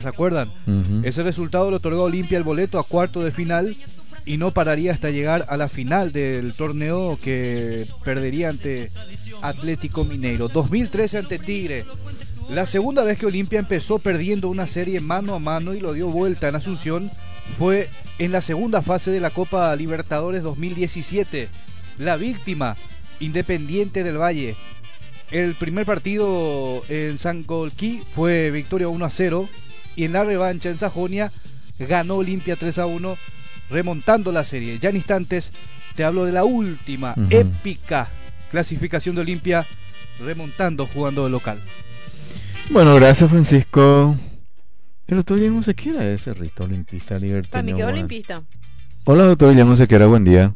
¿se acuerdan? Ese resultado le otorgó a Olimpia el boleto a cuarto de final y no pararía hasta llegar a la final del torneo, que perdería ante Atlético Mineiro. 2013 ante Tigre. La segunda vez que Olimpia empezó perdiendo una serie mano a mano y lo dio vuelta en Asunción fue en la segunda fase de la Copa Libertadores 2017. La víctima, Independiente del Valle. El primer partido en Sangolquí fue victoria 1-0 y en la revancha en Sajonia ganó Olimpia 3-1, remontando la serie. Ya en instantes te hablo de la última épica clasificación de Olimpia, remontando jugando de local. Bueno, gracias, Francisco. El doctor Guillermo Sequera es el rito olimpista libertario. Para mí quedó olimpista. Hola, doctor Guillermo Sequera, buen día.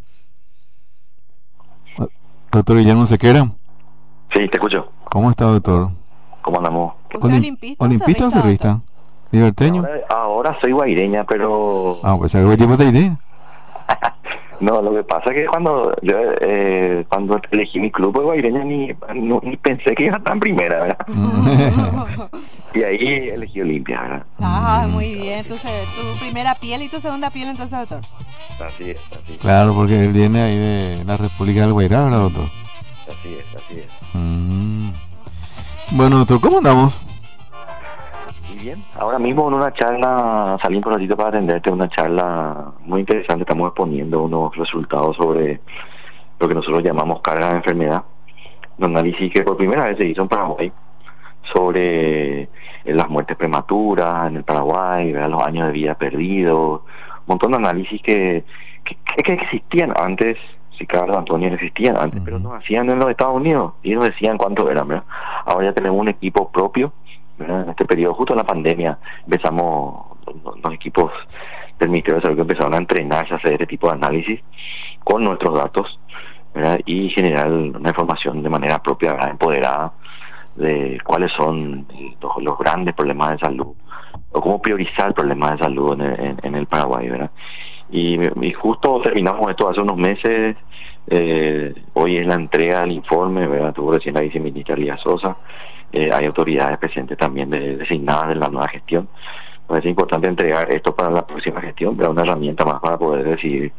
Doctor Guillermo Sequera. Sí, te escucho. ¿Cómo está, doctor? ¿Cómo andamos? ¿Usted olimpista ¿Olimpista o cerrista? ¿Liberteño? Ahora soy guaireña, pero... Pues algo tipo de idea. No, lo que pasa es que cuando yo cuando elegí mi club de guaireña ni pensé que iba a estar en primera, ¿verdad? Y ahí elegí Olimpia, ¿verdad? Muy bien. Entonces, tu primera piel y tu segunda piel, entonces, doctor. Así es. Claro, porque él viene ahí de la República del Guairá, ¿verdad, doctor? Así es. Bueno, doctor, ¿cómo andamos? Y bien, ahora mismo en una charla, salí un ratito para atenderte, una charla muy interesante. Estamos exponiendo unos resultados sobre lo que nosotros llamamos carga de enfermedad. Un análisis que por primera vez se hizo en Paraguay sobre las muertes prematuras en el Paraguay, ¿verdad? Los años de vida perdidos, un montón de análisis que existían antes. Sí, claro, Antonio, existían antes, pero no hacían en los Estados Unidos y nos decían cuánto eran, ¿verdad? Ahora ya tenemos un equipo propio, ¿verdad? En este periodo, justo en la pandemia, empezamos los equipos del Ministerio de Salud que empezaron a entrenarse a hacer este tipo de análisis con nuestros datos, ¿verdad? Y generar una información de manera propia, ¿verdad? Empoderada, de cuáles son los grandes problemas de salud o cómo priorizar problemas de salud en el Paraguay, ¿verdad? Y justo terminamos esto hace unos meses. Hoy es la entrega del informe, ¿verdad? Tuvo recién la viceministra Lía Sosa. Hay autoridades presentes también designadas de la nueva gestión. Pues es importante entregar esto para la próxima gestión, ¿verdad? Una herramienta más para poder decidir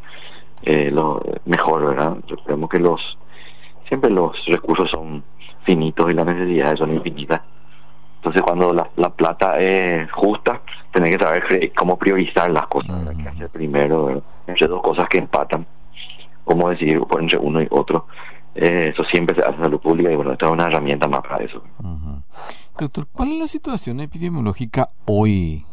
lo mejor, ¿verdad? Recordemos que siempre los recursos son finitos y las necesidades son infinitas. Entonces, cuando la plata es justa, tenés que saber cómo priorizar las cosas, ¿verdad? ¿Qué hacer primero, ¿verdad? Entre dos cosas que empatan, cómo decidir entre uno y otro. Eso siempre se hace en salud pública y bueno, esta es una herramienta más para eso. Doctor, ¿cuál es la situación epidemiológica hoy?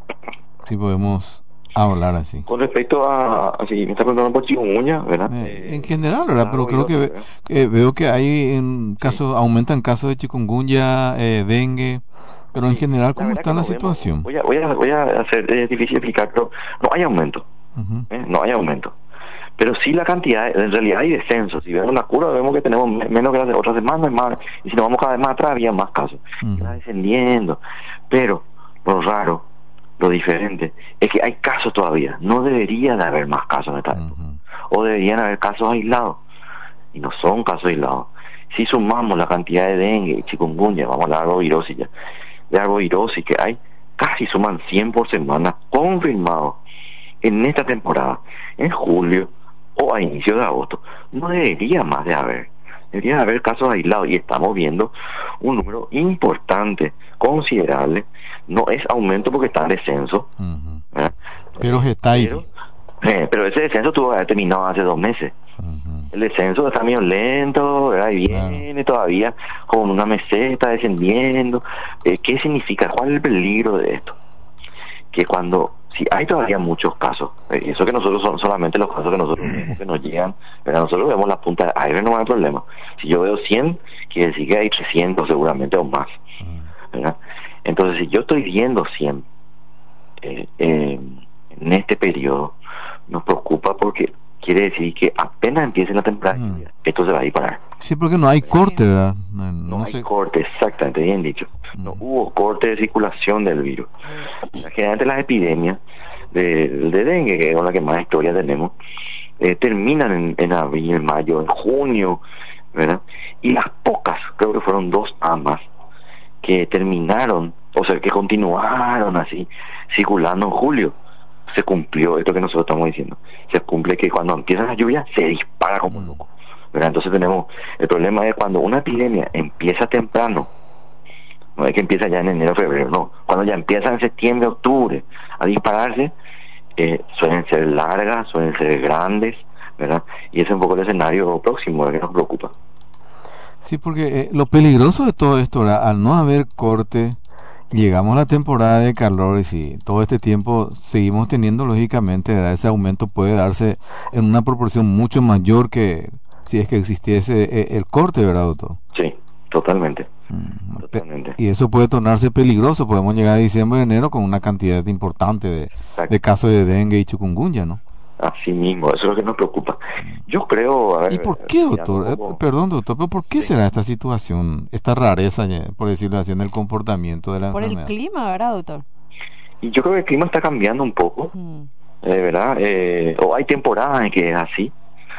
Si podemos hablar así. Con respecto si me está preguntando por chikungunya, ¿verdad? En general, ¿verdad? Pero creo que veo que hay aumentan casos de chikungunya, dengue, pero en general, ¿cómo está la situación? Voy a hacer difícil explicar, pero no hay aumento. No hay aumento. Pero sí la cantidad, en realidad hay descenso. Si vemos la curva, vemos que tenemos menos que las de otras semanas, más, y si nos vamos cada vez más atrás, había más casos. Está descendiendo. Pero lo raro, lo diferente, es que hay casos todavía. No debería de haber más casos en esta época. O deberían haber casos aislados. Y no son casos aislados. Si sumamos la cantidad de dengue y chikungunya, vamos a la arbovirosis ya, de arbovirosis que hay, casi suman 100 por semana confirmados en esta temporada, en julio o a inicios de agosto. No debería más de haber. Debería de haber casos aislados y estamos viendo un número importante, considerable. No es aumento porque está en descenso, pero está ahí. Pero ese descenso tuvo que haber terminado hace 2 meses. El descenso está medio lento, ¿verdad? Y viene todavía como una meseta descendiendo. ¿Qué significa? ¿Cuál es el peligro de esto? Que si hay todavía muchos casos, y eso que nosotros son solamente los casos que nosotros vemos que nos llegan, pero nosotros vemos la punta de aire, no hay problema. Si yo veo 100, quiere decir que hay 300 seguramente o más, ¿verdad? Entonces, si yo estoy viendo 100 en este periodo, nos preocupa porque quiere decir que apenas empiece la temporada, esto se va a disparar. Sí, porque no hay corte, ¿verdad? No hay corte, exactamente, bien dicho. No hubo corte de circulación del virus. Generalmente las epidemias de dengue, que es con la que más historia tenemos, terminan en abril, mayo, en junio, ¿verdad? Y las pocas, creo que fueron 2 amas, que terminaron o sea, que continuaron así, circulando en julio. Se cumplió esto que nosotros estamos diciendo. Se cumple que cuando empiezan las lluvias se dispara como loco, ¿verdad? Entonces tenemos, el problema es cuando una epidemia empieza temprano, no es que empieza ya en enero, febrero, no. Cuando ya empieza en septiembre, octubre a dispararse, suelen ser largas, suelen ser grandes, ¿verdad? Y ese es un poco el escenario próximo, ¿verdad?, que nos preocupa. Sí, porque lo peligroso de todo esto, ¿verdad?, al no haber corte, llegamos a la temporada de calor y si todo este tiempo seguimos teniendo, lógicamente, ¿verdad?, ese aumento puede darse en una proporción mucho mayor que si es que existiese el corte, ¿verdad, doctor? Sí, totalmente. Totalmente. Y eso puede tornarse peligroso. Podemos llegar a diciembre y enero con una cantidad importante de casos de dengue y chikungunya, ¿no? Así mismo, eso es lo que nos preocupa. Yo creo... A ver, ¿y por qué, doctor? Perdón, doctor, pero ¿por qué será esta situación, esta rareza, por decirlo así, en el comportamiento de la enfermedad? Por el clima, ¿verdad, doctor? Y yo creo que el clima está cambiando un poco, ¿verdad? O hay temporadas en que es así.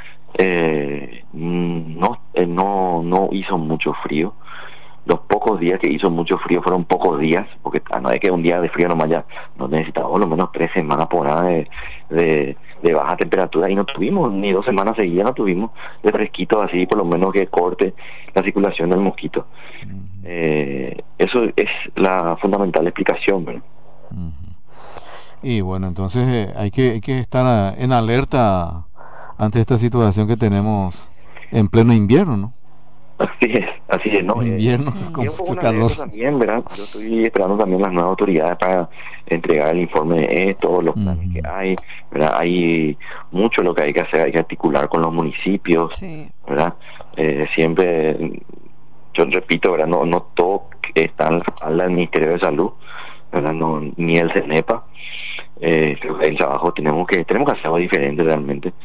No hizo mucho frío. Los pocos días que hizo mucho frío fueron pocos días, porque no es que un día de frío nomás ya, no necesitábamos lo menos 3 semanas por nada de baja temperatura, y no tuvimos ni 2 semanas seguidas, no tuvimos de fresquito así, por lo menos que corte la circulación del mosquito. Eso es la fundamental explicación, ¿verdad? Y bueno, entonces hay que estar en alerta ante esta situación que tenemos en pleno invierno, ¿no? Así es, ¿no? Invierno con mucho calor también, ¿verdad? Yo estoy esperando también las nuevas autoridades para entregar el informe de esto, los planes que hay, ¿verdad? Hay mucho lo que hay que hacer, hay que articular con los municipios, ¿verdad? Siempre, yo repito, ¿verdad? No todo está en la espalda del Ministerio de Salud, ¿verdad? No, ni el CENEPA. Creo que el trabajo tenemos que hacer algo diferente realmente.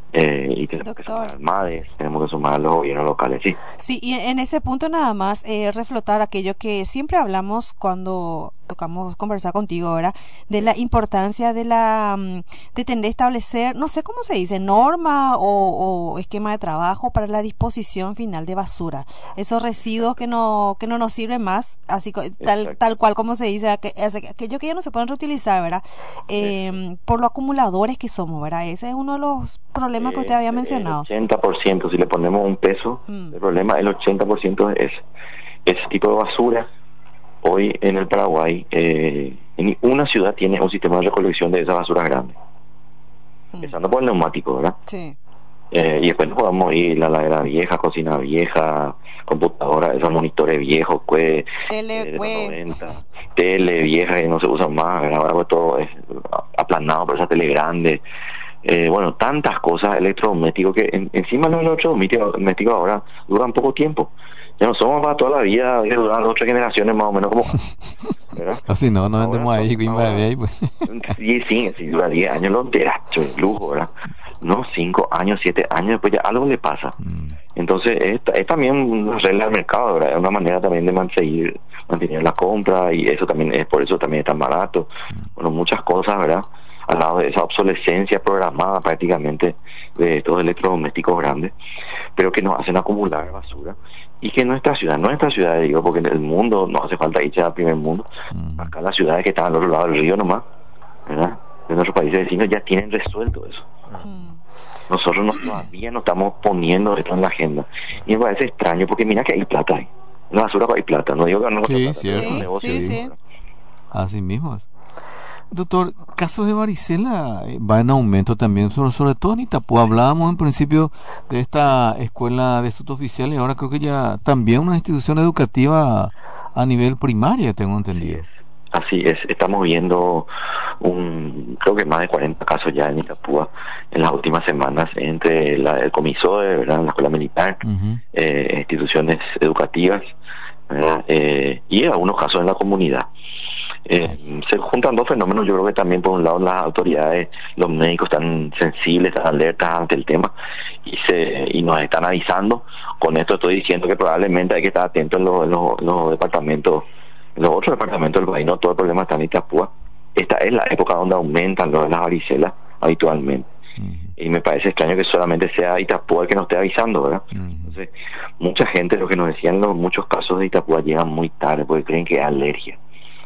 Y tenemos que sumar al MADES, tenemos que sumar a los gobiernos locales, sí. Sí, y en ese punto nada más reflotar aquello que siempre hablamos cuando tocamos conversar contigo, ¿verdad? De la importancia de tener que establecer, no sé cómo se dice, norma o esquema de trabajo para la disposición final de basura. Esos residuos que no nos sirven más, así tal cual como se dice, aquello que ya no se pueden reutilizar, ¿verdad? Por lo acumuladores que somos, ¿verdad? Ese es uno de los problemas que usted había mencionado. El 80%, si le ponemos un peso, el problema, el 80% es ese tipo de basura. Hoy en el Paraguay, en una ciudad tiene un sistema de recolección de esas basuras grandes, empezando por el neumático, ¿verdad? Sí. Y después nos podemos ir la ladera vieja, cocina vieja, computadora, esos monitores viejos, de los 90, tele vieja que no se usa más, ¿verdad? Ahora pues todo es aplanado por esa tele grande. Bueno, tantas cosas electrodomésticos que encima los electrodomésticos ahora duran poco tiempo. Ya no somos para toda la vida, duran 8 generaciones más o menos, como, ¿verdad? Así no vendemos ahí, pues. Sí, dura 10 años los derechos, el lujo, ¿verdad? No, 5 años, 7 años, después ya algo le pasa. Entonces es también una regla del mercado, ¿verdad? Es una manera también de mantener la compra, y eso también es por eso también es tan barato. Bueno, muchas cosas, ¿verdad? Al lado de esa obsolescencia programada prácticamente de estos electrodomésticos grandes, pero que nos hacen acumular basura, y que nuestra ciudad, digo, porque en el mundo no hace falta irse al primer mundo, acá las ciudades que están al otro lado del río nomás, ¿verdad?, de nuestros países vecinos, ya tienen resuelto eso. Nosotros todavía no estamos poniendo esto en la agenda, y me parece extraño, porque mira que hay plata ahí, en la basura hay plata, no digo que no, sí, plata, cierto. Es un negocio, Sí. Así mismo es. Doctor, casos de varicela va en aumento también, sobre todo en Itapúa. Hablábamos en principio de esta escuela de estudios oficiales, y ahora creo que ya también una institución educativa a nivel primaria, tengo entendido. Así es, estamos viendo creo que más de 40 casos ya en Itapúa en las últimas semanas, entre el Comisoe, ¿verdad?, la escuela militar, instituciones educativas, ¿verdad?, y algunos casos en la comunidad. Se juntan dos fenómenos. Yo creo que también, por un lado, las autoridades, los médicos están sensibles, están alertas ante el tema, y nos están avisando. Con esto estoy diciendo que probablemente hay que estar atentos en los departamentos, en los otros departamentos del país. No todo el problema está en Itapúa. Esta es la época donde aumentan las varicelas habitualmente, y me parece extraño que solamente sea Itapúa el que nos esté avisando, ¿verdad? Entonces, mucha gente, lo que nos decían, muchos casos de Itapúa llegan muy tarde porque creen que es alergia.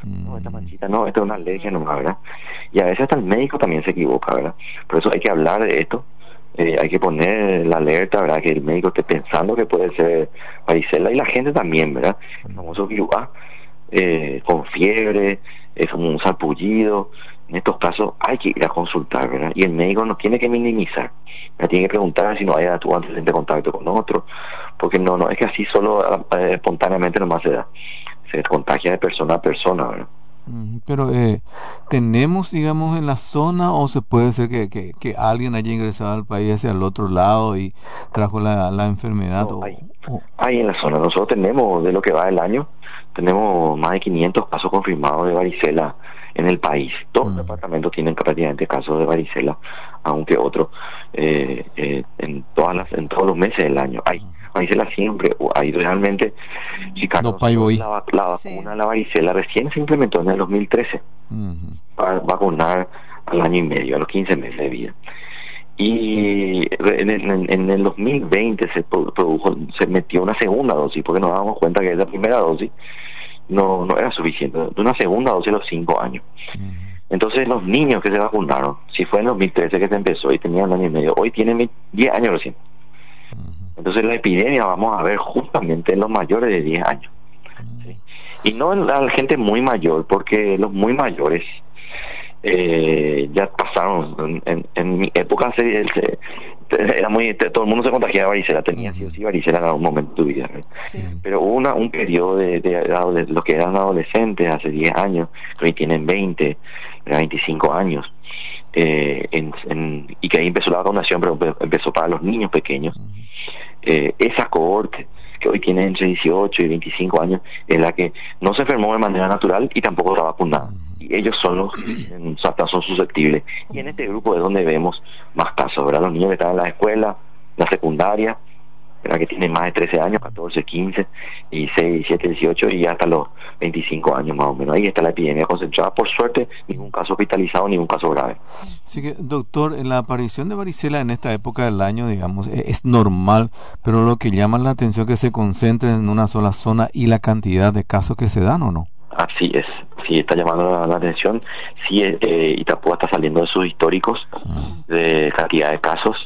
No, esta manchita no, esto es una alergia nomás, ¿verdad? Y a veces hasta el médico también se equivoca, ¿verdad? Por eso hay que hablar de esto, hay que poner la alerta, ¿verdad? Que el médico esté pensando que puede ser varicela, y la gente también, ¿verdad? El famoso virus A, con fiebre, es como un sarpullido. En estos casos hay que ir a consultar, ¿verdad? Y el médico no tiene que minimizar, ¿verdad? Tiene que preguntar si no haya tu antecedente de contacto con otro, porque no es que así solo espontáneamente nomás se contagia de persona a persona, ¿verdad? Pero ¿tenemos, digamos, en la zona, o se puede ser que alguien haya ingresado al país hacia el otro lado y trajo la enfermedad? No, hay en la zona. Nosotros tenemos, de lo que va del año, tenemos más de 500 casos confirmados de varicela en el país. Todos los departamentos tienen prácticamente casos de varicela, aunque otros en todos los meses del año hay varicela siempre. Hay realmente, Ricardo, la vacuna de la varicela recién se implementó en el 2013 para vacunar al año y medio, a los 15 meses de vida. Y en el 2020 se metió una segunda dosis, porque nos dábamos cuenta que esa primera dosis no era suficiente, una segunda dosis a los 5 años. Entonces los niños que se vacunaron, si fue en 2013 que se empezó y tenían un año y medio, hoy tienen 10 años recién. Entonces la epidemia vamos a ver justamente en los mayores de 10 años, ¿sí? Y no en la gente muy mayor, porque los muy mayores ya pasaron. En mi época era todo el mundo se contagiaba de varicela, tenía sí o sí varicela en algún momento de tu vida, ¿no? Sí. Pero hubo un periodo de los que eran adolescentes hace 10 años, que hoy tienen 20, 25 años, y que ahí empezó la vacunación, pero empezó para los niños pequeños. Esa cohorte que hoy tiene entre 18 y 25 años es la que no se enfermó de manera natural y tampoco está vacunada. Y ellos son son susceptibles. Y en este grupo es donde vemos más casos, ¿verdad? Los niños que están en la escuela, la secundaria, ¿verdad? Que tienen más de 13 años, 14, 15, 16, 17, 18 y hasta los 25 años más o menos. Ahí está la epidemia concentrada. Por suerte, ningún caso hospitalizado, ningún caso grave. Así que, doctor, la aparición de varicela en esta época del año, digamos, es normal, pero lo que llama la atención es que se concentre en una sola zona y la cantidad de casos que se dan, ¿o no? Así es, sí, está llamando la atención. Sí, Itapúa está saliendo de sus históricos de cantidad de casos.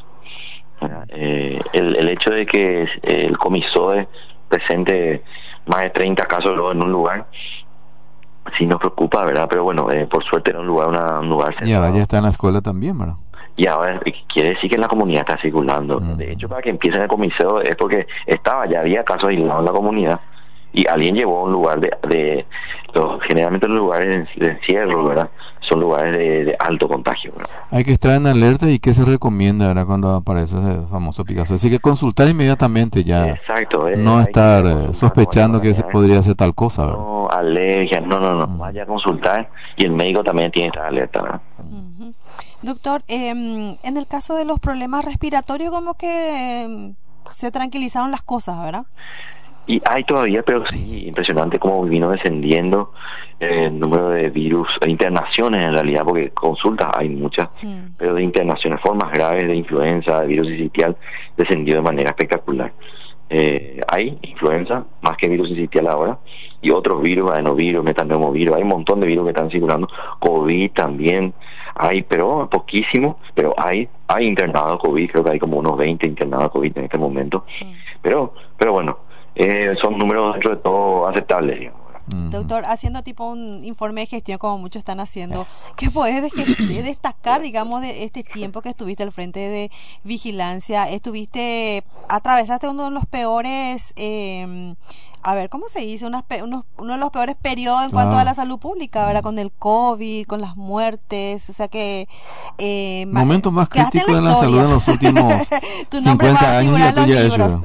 El hecho de que el Comisoe presente más de 30 casos en un lugar sí nos preocupa, ¿verdad? Pero bueno, por suerte era un lugar cerrado. Y ahora ya está en la escuela también, ¿verdad? Y ahora quiere decir que en la comunidad está circulando. De hecho, para que empiece en el Comiseo es porque ya había casos aislados en la comunidad y alguien llevó a un lugar generalmente los lugares de encierro, ¿verdad? Son lugares de alto contagio, ¿verdad? Hay que estar en alerta. ¿Y qué se recomienda, verdad, cuando aparece ese famoso Picasso? Así que consultar inmediatamente ya. Exacto. No estar sospechando que se podría hacer tal cosa, ¿verdad? No, alergia, no. Vaya a consultar y el médico también tiene que estar alerta, ¿verdad? Doctor, en el caso de los problemas respiratorios, como que se tranquilizaron las cosas, ¿verdad? Y hay todavía, pero sí, impresionante cómo vino descendiendo el número de virus, internaciones en realidad, porque consultas hay muchas, pero de internaciones, formas graves de influenza, de virus sincitial, descendió de manera espectacular. Hay influenza, más que virus sincitial ahora, y otros virus, adenovirus, metaneumovirus, hay un montón de virus que están circulando, COVID también hay, pero poquísimo, pero hay internados COVID, creo que hay como unos 20 internados COVID en este momento, pero bueno, son números dentro de todo aceptables, digamos. Doctor, haciendo tipo un informe de gestión como muchos están haciendo, ¿qué puedes destacar, digamos, de este tiempo que estuviste al frente de vigilancia? Atravesaste uno de los peores, ¿cómo se dice? Uno de los peores periodos en cuanto a la salud pública, ¿verdad? Con el COVID, con las muertes, o sea que... momento más crítico de la salud en los últimos 50 años ya tuya eso.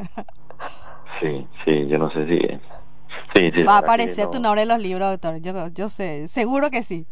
Sí, yo no sé si... Sí, va a aparecer tu nombre en los libros, doctor. Yo sé, seguro que sí.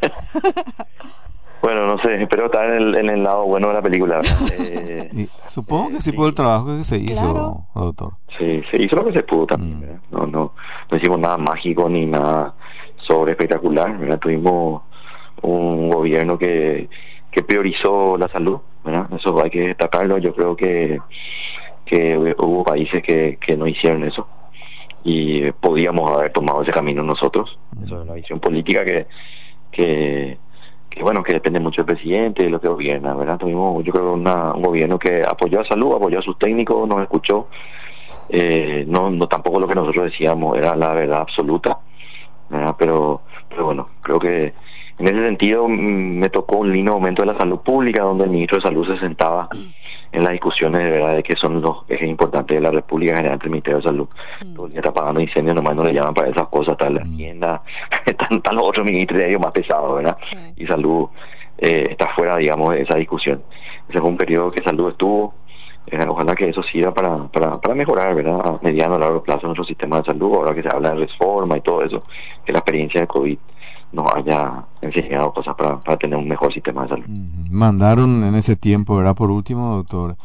Bueno, no sé, espero estar en el lado bueno de la película. Supongo que sí por el trabajo que se hizo, claro, doctor. Sí, se hizo lo que se pudo también. No hicimos nada mágico ni nada sobre espectacular, ¿verdad? Tuvimos un gobierno que priorizó la salud, ¿verdad? Eso hay que destacarlo. Yo creo que hubo países que no hicieron eso. y podíamos haber tomado ese camino nosotros. Eso es una visión política que bueno, que depende mucho del presidente y de lo que gobierna, ¿verdad? Tuvimos, yo creo, un gobierno que apoyó a salud, apoyó a sus técnicos, nos escuchó. No tampoco lo que nosotros decíamos era la verdad absoluta, ¿verdad? Pero bueno, creo que en ese sentido me tocó un lindo momento de la salud pública, donde el ministro de Salud se sentaba en las discusiones de verdad de que son los ejes importantes de la República General del Ministerio de Salud. Todo el día está apagando incendios, nomás no le llaman para esas cosas, está la Hacienda, están los otros ministros de ellos más pesados, ¿verdad? Sí. Y Salud está fuera, digamos, de esa discusión. Ese fue un periodo que Salud estuvo. Ojalá que eso sirva para mejorar, ¿verdad?, a mediano o largo plazo nuestro sistema de salud, ahora que se habla de reforma y todo eso, que la experiencia de COVID nos haya enseñado cosas para tener un mejor sistema de salud. Mandaron en ese tiempo, ¿verdad? Por último, doctor,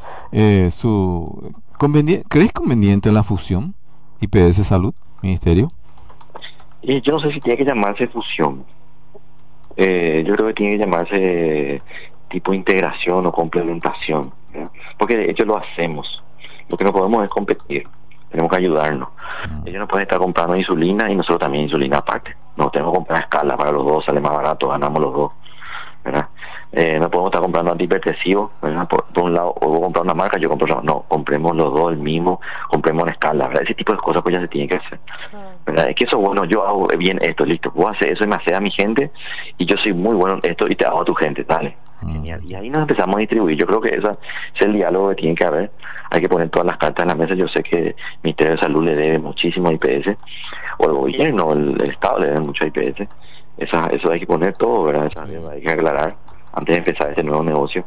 ¿crees conveniente la fusión IPS Salud, Ministerio? Yo no sé si tiene que llamarse fusión. Yo creo que tiene que llamarse tipo integración o complementación, ¿verdad? Porque de hecho lo hacemos. Lo que no podemos es competir, tenemos que ayudarnos. Ellos no pueden estar comprando insulina y nosotros también insulina aparte. No, tenemos que comprar a escala para los dos, sale más barato, ganamos los dos, ¿verdad? No podemos estar comprando antihipertensivos, ¿verdad? Por un lado, o voy a comprar una marca, yo compro otra. No, compremos los dos el mismo, compremos en escala, ¿verdad? Ese tipo de cosas pues ya se tiene que hacer, ¿verdad? Es que eso, bueno, yo hago bien esto, listo, vos haces eso y me haces a mi gente, y yo soy muy bueno en esto y te hago a tu gente, dale. Genial. Y ahí nos empezamos a distribuir. Yo creo que ese es el diálogo que tiene que haber. Hay que poner todas las cartas en la mesa. Yo sé que el Ministerio de Salud le debe muchísimo a IPS, o el gobierno, el Estado le debe mucho a IPS. Eso hay que poner todo, ¿verdad? Hay que aclarar antes de empezar este nuevo negocio.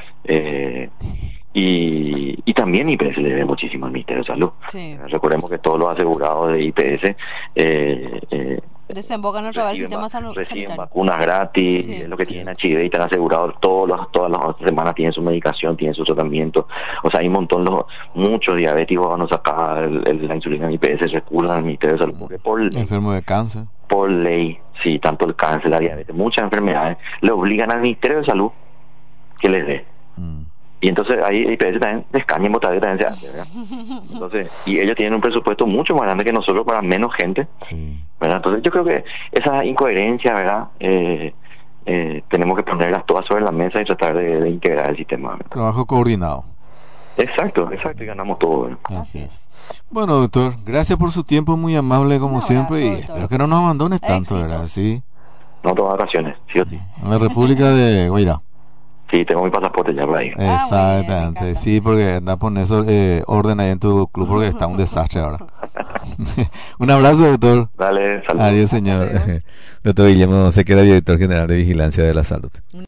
Y también IPS le debe muchísimo al Ministerio de Salud. Sí. Recordemos que todos los asegurados de IPS desembocan otra vez el sistema reciben sanitario. Vacunas gratis, lo que tienen HIV y están asegurados, todas las semanas tienen su medicación, tienen su tratamiento. O sea, hay un montón, muchos diabéticos van a sacar la insulina en IPS, recurren al Ministerio de Salud, porque enfermo de cáncer. Por ley, sí, tanto el cáncer, la diabetes, muchas enfermedades, le obligan al Ministerio de Salud que les dé. Y entonces ahí IPS también descaña en botadera también se hace, ¿verdad? Entonces, y ellos tienen un presupuesto mucho más grande que nosotros para menos gente, ¿verdad? Entonces yo creo que esa incoherencia, ¿verdad? Tenemos que ponerlas todas sobre la mesa y tratar de integrar el sistema, ¿verdad? Trabajo coordinado. Exacto, y ganamos todo, ¿verdad? Así es. Bueno, doctor, gracias por su tiempo, muy amable como siempre, y espero que no nos abandones tanto, ¿verdad? Sí. No tomo vacaciones, sí o sí. En la República de Guairá. Sí, tengo mi pasaporte ya por ahí. Exactamente, bien, sí, porque anda a poner eso, orden ahí en tu club porque está un desastre ahora. Un abrazo, doctor. Dale, saludos. Adiós, señor. Doctor Guillermo Sequera, director general de Vigilancia de la Salud.